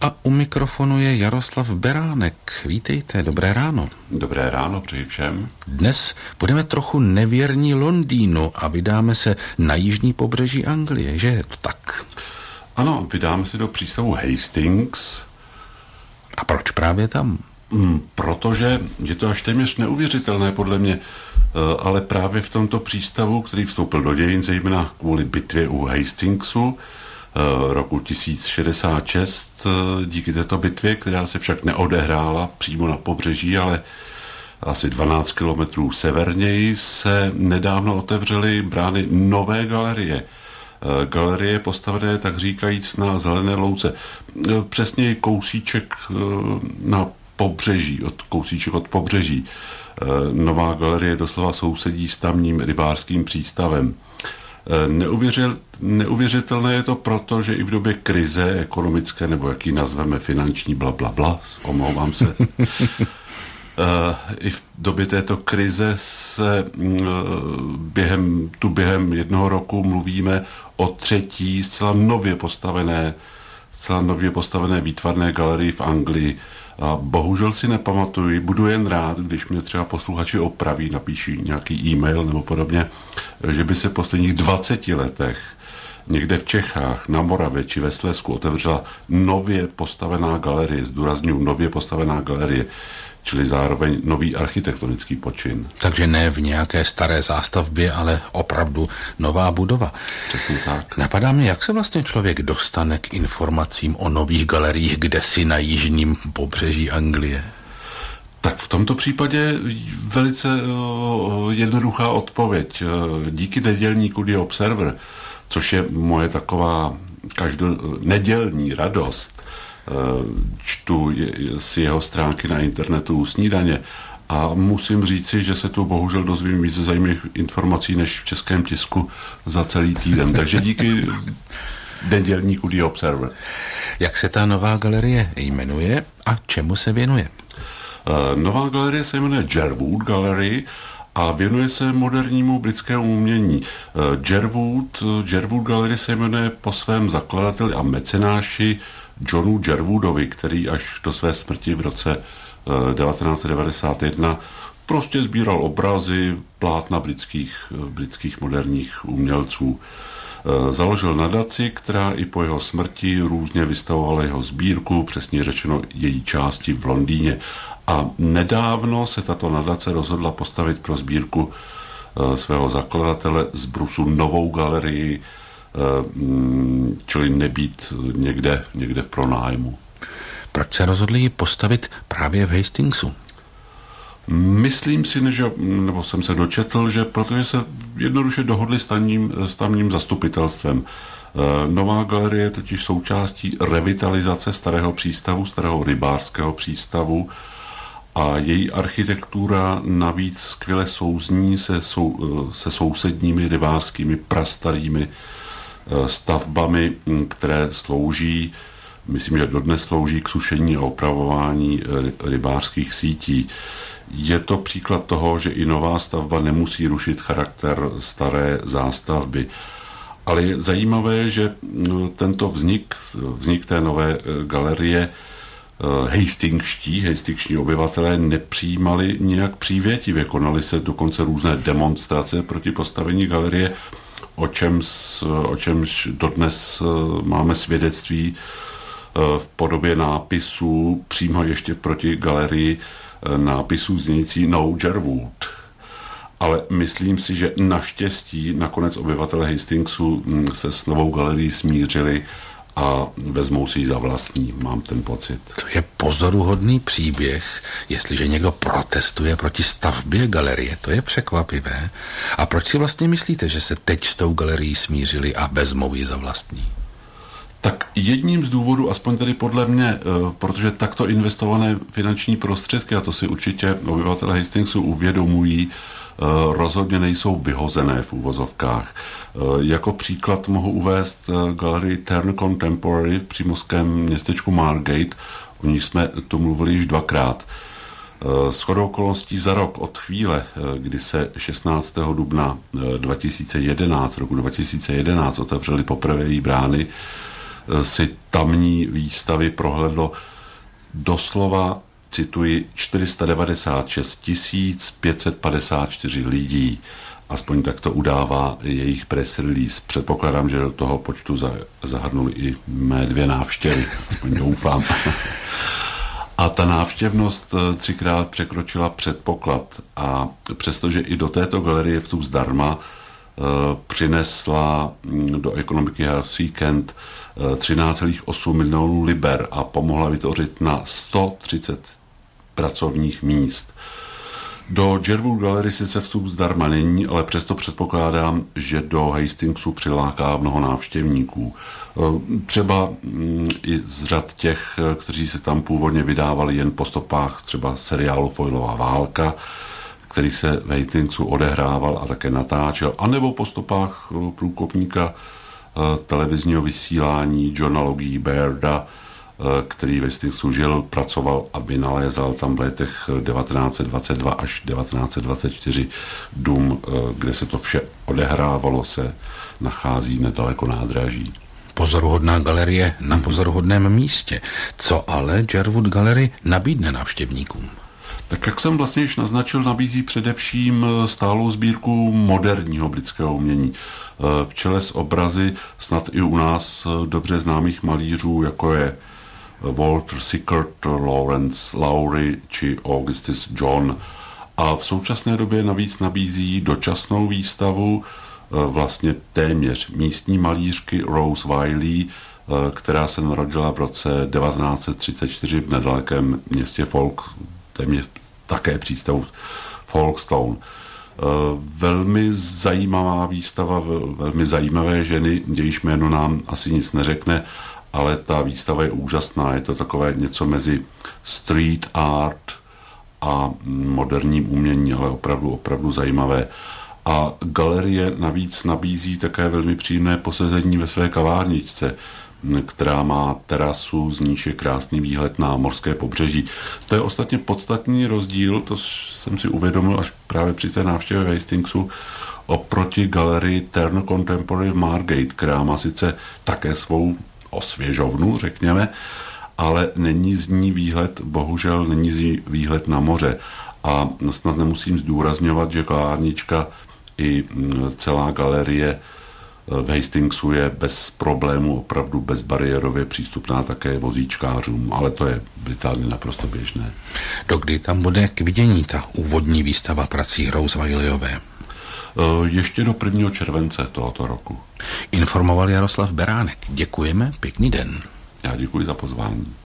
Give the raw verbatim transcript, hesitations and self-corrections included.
A u mikrofonu je Jaroslav Beránek. Vítejte, dobré ráno. Dobré ráno přeji všem. Dnes budeme trochu nevěrní Londýnu a vydáme se na jižní pobřeží Anglie, že je to tak? Ano, vydáme se do přístavu Hastings. A proč právě tam? Hmm, protože je to až téměř neuvěřitelné podle mě, ale právě v tomto přístavu, který vstoupil do dějin zejména kvůli bitvě u Hastingsu roku tisíc šedesát šest, díky této bitvě, která se však neodehrála přímo na pobřeží, ale asi dvanáct kilometrů severněji, se nedávno otevřely brány nové galerie. Galerie postavené, tak říkajíc, na zelené louce. Přesně kousíček na pobřeží, od kousíček od pobřeží. Nová galerie doslova sousedí s tamním rybářským přístavem. Neuvěřil, neuvěřitelné je to proto, že i v době krize ekonomické, nebo jak ji nazveme, finanční blablabla, omlouvám se, i v době této krize se během, tu během jednoho roku mluvíme o třetí zcela nově postavené, zcela nově postavené výtvarné galerii v Anglii. A bohužel si nepamatuji, budu jen rád, když mě třeba posluchači opraví, napíší nějaký e-mail nebo podobně, že by se v posledních dvaceti letech někde v Čechách, na Moravě či ve Slezsku otevřela nově postavená galerie, zdůrazňuji nově postavená galerie, čili zároveň nový architektonický počin. Takže ne v nějaké staré zástavbě, ale opravdu nová budova. Přesně tak. Napadá mě, jak se vlastně člověk dostane k informacím o nových galeriích kdesi na jižním pobřeží Anglie? Tak v tomto případě velice uh, jednoduchá odpověď. Díky nedělníku The Observer, což je moje taková každo nedělní radost, čtu si jeho stránky na internetu Snídaně a musím říci, že se tu bohužel dozvím více zajímavých informací než v českém tisku za celý týden. Takže díky nedělníku The Observer. Jak se ta nová galerie jmenuje a čemu se věnuje? Nová galerie se jmenuje Jerwood Gallery a věnuje se modernímu britskému umění. Jerwood, Jerwood Gallery se jmenuje po svém zakladateli a mecenáši Johnu Jerwoodovi, který až do své smrti v roce devatenáct set devadesát jedna prostě sbíral obrazy, plátna britských, britských moderních umělců. Založil nadaci, která i po jeho smrti různě vystavovala jeho sbírku, přesně řečeno její části v Londýně. A nedávno se tato nadace rozhodla postavit pro sbírku svého zakladatele z Brusu novou galerii, čili nebýt někde, někde v pronájmu. Proč se rozhodli ji postavit právě v Hastingsu? Myslím si, že, nebo jsem se dočetl, že protože se jednoduše dohodli s tamním, s tamním zastupitelstvem. Nová galerie je totiž součástí revitalizace starého přístavu, starého rybářského přístavu, a její architektura navíc skvěle souzní se, sou, se sousedními rybářskými prastarými stavbami, které slouží, myslím, že dodnes slouží k sušení a opravování rybářských sítí. Je to příklad toho, že i nová stavba nemusí rušit charakter staré zástavby. Ale je zajímavé, že tento vznik, vznik té nové galerie Hastingští, Hastingští obyvatelé nepřijímali nějak přívětivě. Konaly se dokonce různé demonstrace proti postavení galerie, o čemž, o čemž dodnes máme svědectví v podobě nápisů přímo ještě proti galerii, nápisů znějící No Jerwood. Ale myslím si, že naštěstí nakonec obyvatele Hastingsu se s novou galerií smířili a vezmou si ji za vlastní, mám ten pocit. To je pozoruhodný příběh, jestliže někdo protestuje proti stavbě galerie, to je překvapivé. A proč si vlastně myslíte, že se teď s tou galerií smířili a vezmou ji za vlastní? Tak jedním z důvodů, aspoň tedy podle mě, protože takto investované finanční prostředky, a to si určitě obyvatelé Hastingsu uvědomují, rozhodně nejsou vyhozené v uvozovkách. Jako příklad mohu uvést galerii Turner Contemporary v přímořském městečku Margate, o ní jsme tu mluvili již dvakrát. Shodou okolností za rok od chvíle, kdy se šestnáctého dubna dva tisíce jedenáct, roku dva tisíce jedenáct otevřely poprvé její brány, si tamní výstavy prohlédlo doslova, cituji, čtyři sta devadesát šest tisíc pět set padesát čtyři lidí. Aspoň tak to udává jejich press release. Předpokládám, že do toho počtu zahrnuli i mé dvě návštěvy. Aspoň doufám. A ta návštěvnost třikrát překročila předpoklad. A přestože i do této galerie vstup zdarma přinesla do ekonomiky Health Weekend třináct celá osm milionů liber a pomohla vytvořit na sto třicet pracovních míst. Do Jerwood Gallery sice vstup zdarma není, ale přesto předpokládám, že do Hastingsu přiláká mnoho návštěvníků. Třeba i z řad těch, kteří se tam původně vydávali jen po stopách třeba seriálu Foylová válka, který se v Hastingsu odehrával a také natáčel, anebo po stopách průkopníka televizního vysílání Johna Logie Bairda, který ve Hastingsu žil, pracoval a vynalézal tam v letech devatenáct set dvacet dva až devatenáct set dvacet čtyři dům, kde se to vše odehrávalo, se nachází nedaleko nádraží. Pozoruhodná galerie na pozoruhodném místě. Co ale Jerwood Gallery nabídne návštěvníkům? Tak jak jsem vlastně již naznačil, nabízí především stálou sbírku moderního britského umění. V čele s obrazy snad i u nás dobře známých malířů, jako je Walter Sickert, Lawrence Lowry či Augustus John. A v současné době navíc nabízí dočasnou výstavu vlastně téměř místní malířky Rose Wiley, která se narodila v roce devatenáct set třicet čtyři v nedalekém městě Folk, téměř také přístavu Folkestone. Velmi zajímavá výstava, velmi zajímavé ženy, jejíž jméno nám asi nic neřekne, ale ta výstava je úžasná. Je to takové něco mezi street art a moderním umění, ale opravdu, opravdu zajímavé. A galerie navíc nabízí také velmi příjemné posezení ve své kavárničce, která má terasu, z níž je krásný výhled na mořské pobřeží. To je ostatně podstatný rozdíl, to jsem si uvědomil až právě při té návštěvě v Hastingsu, oproti galerii Turner Contemporary v Margate, která má sice také svou osvěžovnu, řekněme, ale není z ní výhled, bohužel není z ní výhled na moře. A snad nemusím zdůrazňovat, že kavárnička i celá galerie v Hastingsu je bez problému, opravdu bezbariérově přístupná také vozíčkářům, ale to je v Británii naprosto běžné. Dokdy tam bude k vidění ta úvodní výstava prací Rose Wileyové? Ještě do prvního července tohoto roku. Informoval Jaroslav Beránek. Děkujeme, pěkný den. Já děkuji za pozvání.